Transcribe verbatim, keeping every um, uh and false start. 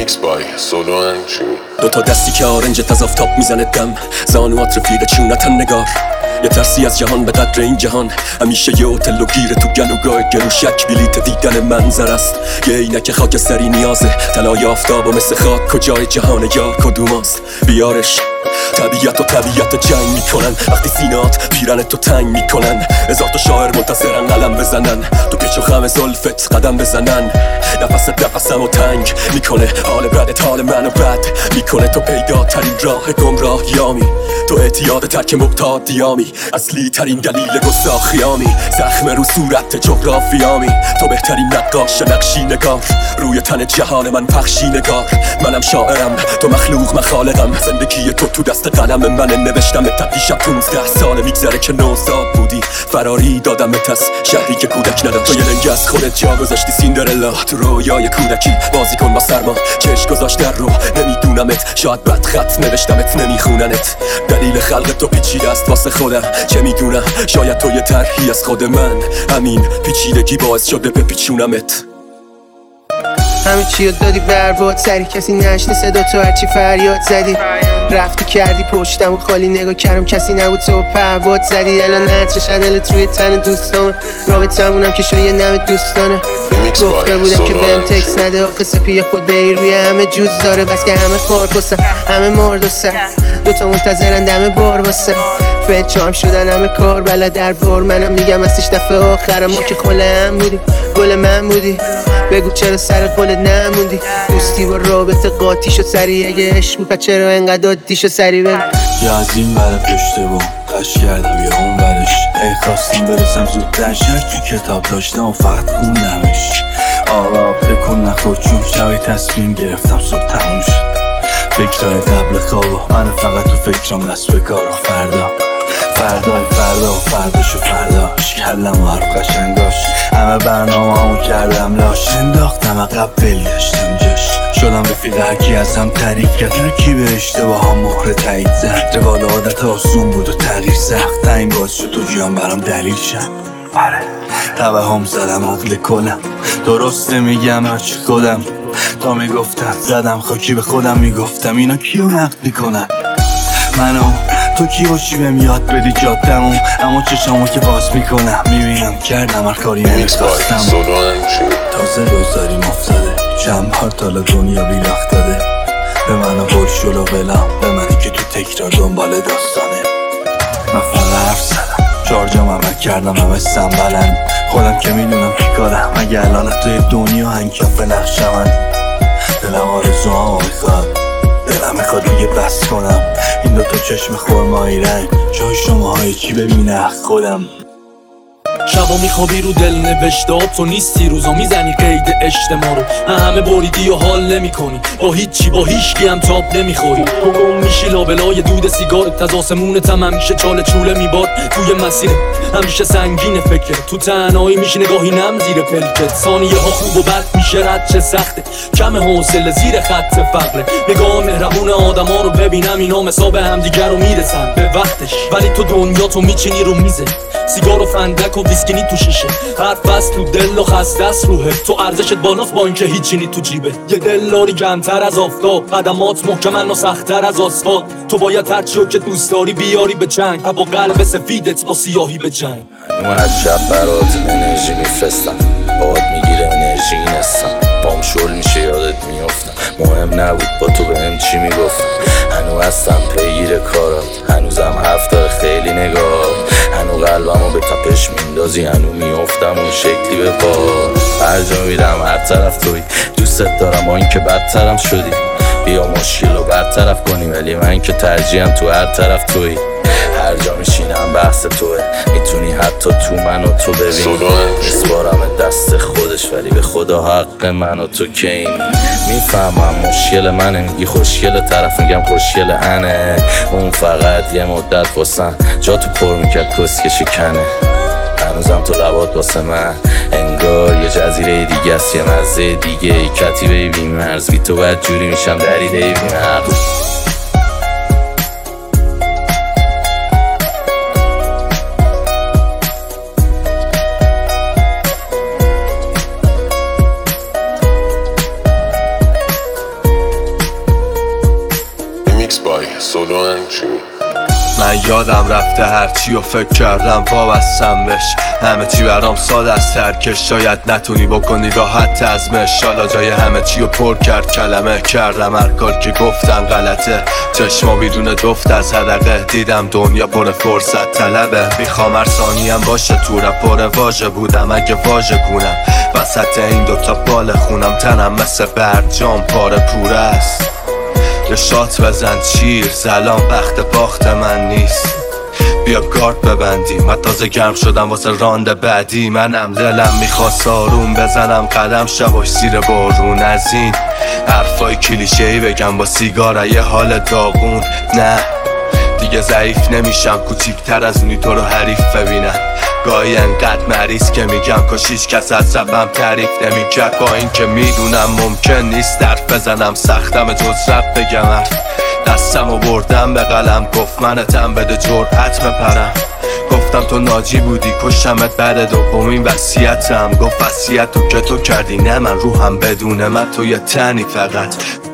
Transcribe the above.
میکس بای سولو انجی. دو تا دستی که آرنجت از آفتاب میزنه دم، زانوات رفیق چونتن نگار. یه ترسی از جهان به قدر این جهان، همیشه یه هتل و گیره تو گلوگاه گلوشک بلیت دیدن منظر است. یه عینک خاکستری نیازه، طلای آفتاب و مثل خاک کجای جهان یار کدوماست؟ بیارش. طبیعت و طبیعت جنگ میکنن وقتی سینات پیرن تو تنگ میکنن. هزار تا شاعر منتظرن قلم بزنن، تو پیچ و خم زلفت قدم بزنن. نفست نفسم و تنگ میکنه، حال بدت حال منو بد میکنه. تو پیداترین راه گمراهیامی، تو اعتیاد ترک مقتادیامی، اصلی ترین دلیل گستاخیامی، زخم رو صورت جغرافیامی. تو بهترین نقاش نقشی نگار، روی تن جهان من پخشی نگار. منم شاعرم تو مخلوق مخالقم، زندگی تو تو دست قلم من نوشتم. تقیشم پونزده ساله میگذره که نوزاد بودی، فراری دادمت از شهری که کودک نداشت. تو یه لنگ از خودت جا گذاشتی سیندرلا، تو رویای کودکی بازی کن با سرما. چشم گذاشت در رو نمیدونمت، شاید بد خط نوشتمت نمیخوننت. دلیل خلق تو پیچیده است واسه خودم، چه میدونم شاید تو یه طرحی از خود من. همین پیچیدگی باعث شده بپیچونمت. همه چی رو دادی برباد، سری کسی نشنه صدا تو هرچی فریاد زدی. رفتی کردی پشتم و خالی نگاه کردم کسی نبود تو پرباد زدی. الان نتر شدلت روی تن دوستان، رابطمونم که شو یه نم دوستانه. گفته بودم که بهم تکس نده، آخه سپی خود بیر روی همه جوز داره. بس که همه خار بسن همه مرد و سر، دوتا منتظرن دم بار واسه. فت چارم شدن همه کار بلا در بار، منم میگم ازش دفعه آخرم ما که خله هم بودی، گل من بودی. بگو چرا سر قولت نموندی، دوستی با رابطه قاطی شد سری. اگه عشق بود چرا انقدر دادی شد سری. بگو یه از این بره پشته با قش کردم یه اون برش. ای خواستم برسم زودتر شهر تو کتاب داشتم و فقط خوندمش. آقا بکن نخور چون شبی تصمیم گرفتم صبح تموم شد. فکرهای قبل خواب من فقط تو فکرم دست به کارم. فردا فردای فردا و فرداش و فرداش کلم و حرف قشنگاش. همه برنامه همو کردم لاش، انداختم عقب ول گشتم جاش. شدم رفیق هرکی ازم تعریف کرد، هرکی به اشتباه هم مهر تایید زد. روال عادت آسون بود و تغییر سخت، این باز شد تو جیان برام دلیل شد. آره توه هم زدم عقل کلم، درسته میگم هرچی خودم. تا میگفتم زدم خاکی به خودم، میگفتم اینا کیو نقد میکنن منو. تو کی باشی بهم یاد بدی جادمو، اما چشامو که باز میکنم میبینم کردم هر کاری نمیخواستم. تازه روزداری مفتاده، چند بار تالا دنیا بیراخت داده. به منو بول شلو بلم، به منی که تو تکرار دنبال داستانه. من فقط حرف زدم، چارجام عمل کردم همه سنبلن. خودم که میدونم که کارم، اگه الان توی دنیا هنگکف نقشمن. دلم آرزوامو میخواد، دلم میخواد دیگه بس کنم. این دوتا چشم خرمایی رنگ، جای شماهای چی ببینه خودم. شبا میخوابی رو دل نوشته تو نیستی، روزا میزنی قید اجتماع رو. همه بریدی و حال نمی کنی، با هیچی با هیچکی هم تاب نمیخوری. تو گم میشی لابلای دود سیگارت، از آسمونت هم همیشه چاله چوله میباد. توی مسیر همیشه سنگین فکر، تو تنهایی میشی نگاهی نم زیر پلکت. ثانیه ها خوب و بد میشه رد چه سخته، کم حوصله زیر خط فقره. نگاه مهربون آدم ها رو ببینم، اینا مسابه هم دیگر رو میرسن به وقتش. ولی تو دنیا تو میچینی رو میزه، سیگار و فندک و ویسکینی تو شیشه. حرف بس تو دل و خسته است روحه، تو ارزشت بالاست با اینکه هیچی نی تو جیبه. یه دل داری کمتر از آفتاب، قدمات محکمن و سخت‌تر از آسفالت. تو باید هرچی رو که دوست داری بیاری به چنگ، با قلب سفیدت با سیاهی به جنگ. من از شب برات انرژی میفرستم، باد میگیره انرژی نستم. پام شل میشه یادت میافتم، مهم نبود با تو بهم چی میگفتم. هنو هستم پیگیر کارات، هنوزم حرف داره خیلی نگاه. هنو قلبمو به تپش میندازی، هنو میافتم اون شکلی به پا. هر جا میرم هر طرف توی، دوستت دارم با این که بدترم شدی. بیا مشکل رو برطرف کنی، ولی من که ترجیحم تو هر طرف توی. هر جا میشینم بحث توه، میتونی حتی تو منو تو ببینی. میسپارم دست خودش، ولی به خدا حق منو تو که این. میفهمم مشکل منه، میگی خوشگل، طرف میگم خوشگل انه. اون فقط یه مدت واسن جا تو پر میکرد کسکه شکنه. هنوزم تو لبات واسه من انگار یه جزیره دیگه است، یه مزه دیگه. ای کتیبه بی مرز، بی تو باید جوری میشم دریده بی مرز. چی؟ من یادم رفته هرچی و فکر کردم وابستم بهش، همه چی برام ساده از ترکش، شاید نتونی بکنی راحت تزمش. حالا جای همه چی رو پر کرد کلمه، کردم هر کار که گفتم غلطه، چشما بیرون دفت از حدقه، دیدم دنیا پر فرصت طلبه. میخوام هر ثانیم باشه تو رپور واژه بودم، اگه واژه کنم وسط این دوتا بال خونم، تنم مثل برجام پاره پوره است. یه شات بزن چیر سلام، وقت باخت من نیست، بیا گارد ببندی. من تازه گرم شدم واسه راند بعدی، منم دلم میخواست آروم بزنم قدم شباش زیر بارون، از این حرفای کلیشه‌ای بگم با سیگار یه حال داغون. نه دیگه ضعیف نمیشم، کوچیکتر از اونی تو رو حریف ببینم. گاهی انقدر مریض که میگم کاش هیچ کس از ربم تعریف نمیکرد، با این که میدونم ممکن نیست حرف بزنم، سختم جز رب بگم حرف. دستم و بردم به قلم، گفت منتم بده جرأت بپرم. گفتم تو ناجی بودی کشتمت بعد دومین وصیتم، گفت وصیت تو که تو کردی نه من روحم بدونه من تو یه تنی فقط